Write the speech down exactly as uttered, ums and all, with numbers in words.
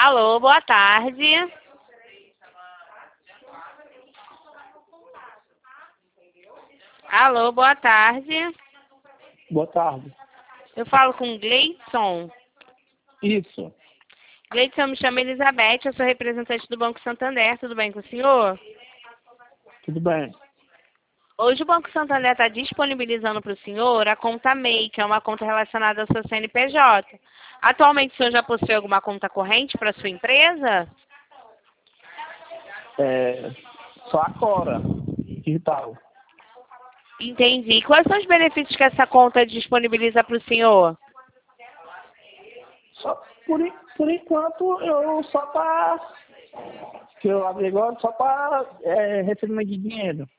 Alô, boa tarde. Alô, boa tarde. Boa tarde. Eu falo com Gleidson. Isso. Gleidson, me chamo Elizabeth, eu sou representante do Banco Santander. Tudo bem com o senhor? Tudo bem. Hoje o Banco Santander está disponibilizando para o senhor a conta M E I, que é uma conta relacionada ao seu C N P J. Atualmente o senhor já possui alguma conta corrente para a sua empresa? É, só a Cora digital. Entendi. Quais são os benefícios que essa conta disponibiliza para o senhor? Só, por, en- por enquanto, eu só para... Que eu abri agora só para é, recebimento de dinheiro.